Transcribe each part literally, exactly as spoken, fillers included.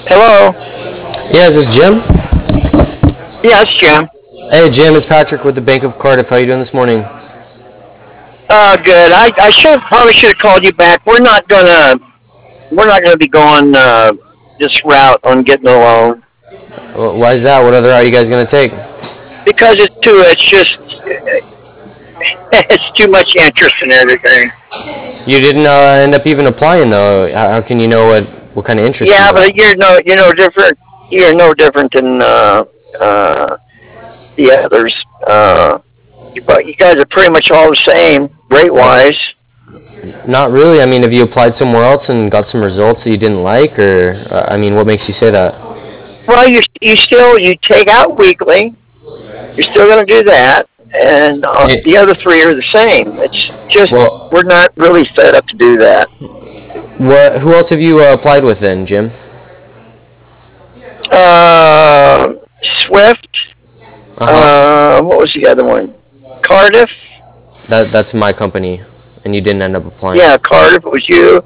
Hello. Yeah, is this Jim? Yes, Jim. Hey, Jim, it's Patrick with the Bank of Cardiff. How you doing this morning? Uh, good. I, I should probably should have called you back. We're not gonna we're not gonna be going uh, this route on getting a loan Wh- Why is that? What other route are you guys gonna take? because it's too it's just it's too much interest and everything. You didn't uh, end up even applying though. How, how can you know what what kind of interest you Yeah, got? but you're no you're no different. You're no different than uh, uh, the others. Uh, you, but you guys are pretty much all the same rate wise. Not really. I mean, have you applied somewhere else and got some results that you didn't like, or uh, I mean, what makes you say that? Well, you you still you take out weekly. You're still going to do that, and uh, It, the other three are the same. It's just well, we're not really set up to do that. what? Who else have you uh, applied with then, Jim? Uh, Swift. Uh huh. Uh, what was the other one? Cardiff. That that's my company, and you didn't end up applying. Yeah, Cardiff. It was you.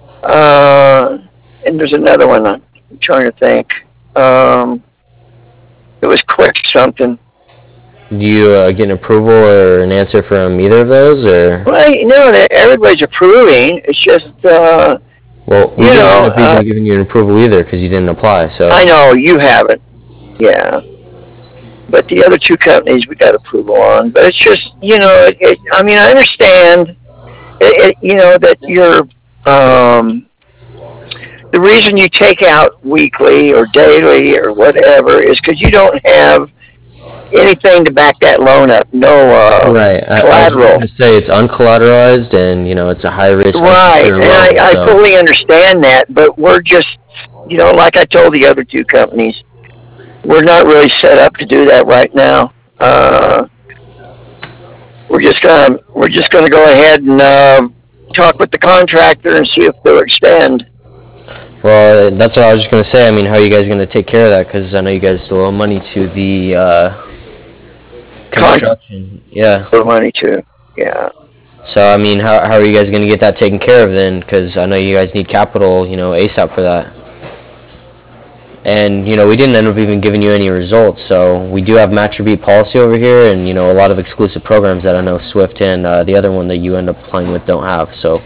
Uh, and there's another one. I'm trying to think. Um, it was quick something. Do you uh, get an approval or an answer from either of those, or? Well, you know, that everybody's approving. It's just, uh, Well, we you didn't end know, up uh, even giving you an approval either because you didn't apply. I So, know you haven't. Yeah. But the other two companies we got approval on. But it's just, you know, it, it, I mean, I understand, it, it, you know, that you're, um, the reason you take out weekly or daily or whatever is because you don't have anything to back that loan up. No uh, right. I, I was just collateral. gonna say it's uncollateralized, and you know it's a high risk, Right. unsecured And I, loan. I So, fully understand that. But we're just, you know, like I told the other two companies, we're not really set up to do that right now. Uh, we're just gonna we're just gonna go ahead and uh, talk with the contractor and see if they'll extend. well, that's what I was just gonna say. I mean, how are you guys gonna take care of that? Because I know you guys still owe money to the uh, Contract construction. Yeah. money too. Yeah. So, I mean, how how are you guys gonna get that taken care of then? Because I know you guys need capital, you know, ASAP for that. And you know we didn't end up even giving you any results, so we do have match or beat policy over here, and you know a lot of exclusive programs that I know Swift and uh, the other one that you end up playing with don't have. So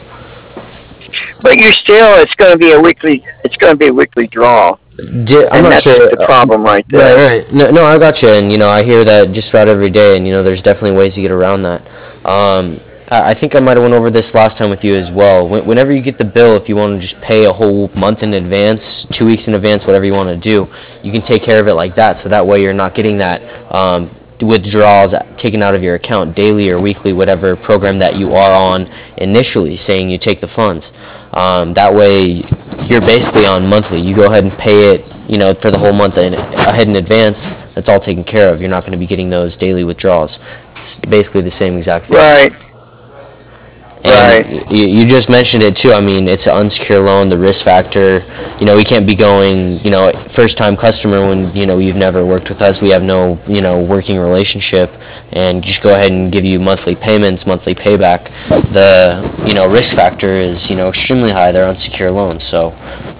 But you're still it's going to be a weekly it's going to be a weekly draw, di- I'm and not that's sure. the Uh, problem right right, there. right. No, no, I got you, and you know I hear that just about every day, and you know there's definitely ways to get around that. Um, I I think I might have went over this last time with you as well. When- Whenever you get the bill, if you want to just pay a whole month in advance, two weeks in advance, whatever you want to do, you can take care of it like that. So that way you're not getting that um, withdrawals taken out of your account daily or weekly, whatever program that you are on initially, saying you take the funds. Um, that way you're basically on monthly. You go ahead and pay it, you know, for the whole month in, ahead in advance. That's all taken care of. You're not going to be getting those daily withdrawals. It's basically the same exact thing. Right, right. And you, you just mentioned it too. I mean, it's an unsecured loan. The risk factor, you know, we can't be going, you know, first time customer when you know you've never worked with us. We have no, you know, working relationship, and just go ahead and give you monthly payments, monthly payback. The, you know, risk factor is, you know, extremely high. They're unsecured loans, so.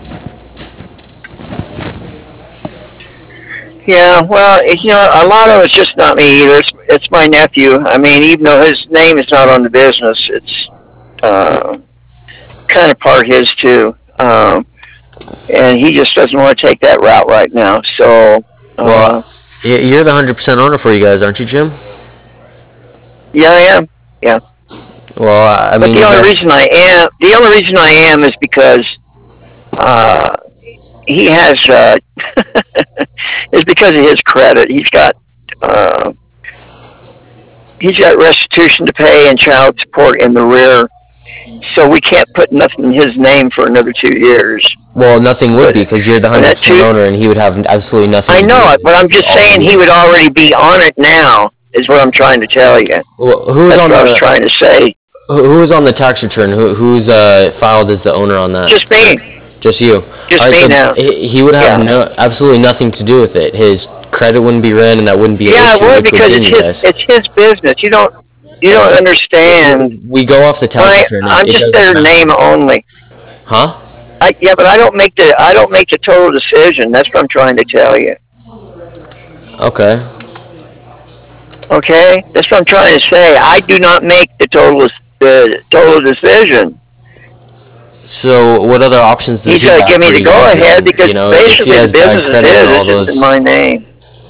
Yeah. Well, it, you know, a lot of it's just not me either. It's, it's my nephew. I mean, even though his name is not on the business, it's uh, kind of part his too. Um, and he just doesn't want to take that route right now. So, uh, Well, y- you're the one hundred percent owner for you guys, aren't you, Jim? yeah, I am. Yeah. Well, I But mean, the you only guys. reason I am, the only reason I am is because uh, he has uh, is because of his credit. He's got uh, he's got restitution to pay and child support in the rear, so we can't put nothing in his name for another two years. Well, nothing would But be because you're the when that one hundred percent two, owner, and he would have absolutely nothing I to do know with it, it. but I'm It's just all saying he you. would already be on it now. Is what I'm trying to tell you. Well, who's That's on what I was the trying to say. who- who's on the tax return? Who, who's uh, filed as the owner on that? Just me, Just you. just All right, me so now. he, he would have Yeah, no absolutely nothing to do with it. His credit wouldn't be red, and that wouldn't be an yeah, it issue, would which would because gain it's you his guys. it's his business. You don't you Uh, don't w- understand. w- we go off the tax My return. It, I'm it just doesn't their name matter. only. Huh? I, yeah, but I don't make the I don't make the total decision. That's what I'm trying to tell you. Okay. Okay, that's what I'm trying to say. I do not make the total the total decision. So what other options does He's he going to have give me for the you go guys ahead then? because You know, if he basically the has bad business is credit and his. all It's just in those. my name.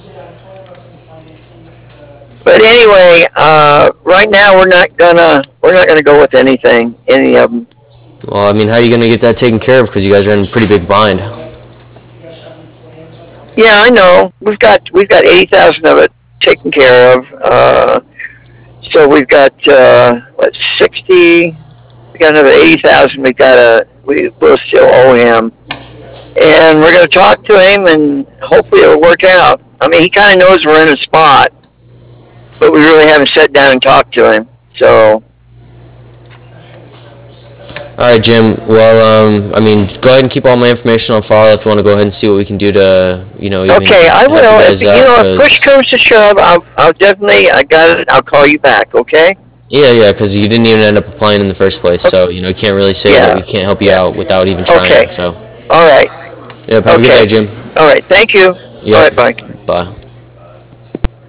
But anyway, uh, right now we're not gonna we're not gonna go with anything, any of them. Well, I mean, how are you going to get that taken care of? Because you guys are in a pretty big bind. Yeah, I know. We've got we've got eighty thousand of it taken care of. Uh, so we've got uh, what sixty. We got another eighty thousand. We got a we will still owe him, and we're going to talk to him, and hopefully it'll work out. I mean, he kind of knows we're in a spot, but we really haven't sat down and talked to him. So. All right, Jim. Well, um, I mean, go ahead and keep all my information on file if you want to go ahead and see what we can do to, you know, even Okay, I help you will. If guys you out. know, if push Cause comes to shove, I'll, I'll definitely. I got it. I'll call you back. Okay. yeah, yeah, because you didn't even end up applying in the first place. So you know, you can't really say that Yeah. we can't help you Yeah. out without even trying. Okay. So, All right. yep. Have a good Okay. day, Jim. All right. Thank you. All Yep. right. Bye. Bye.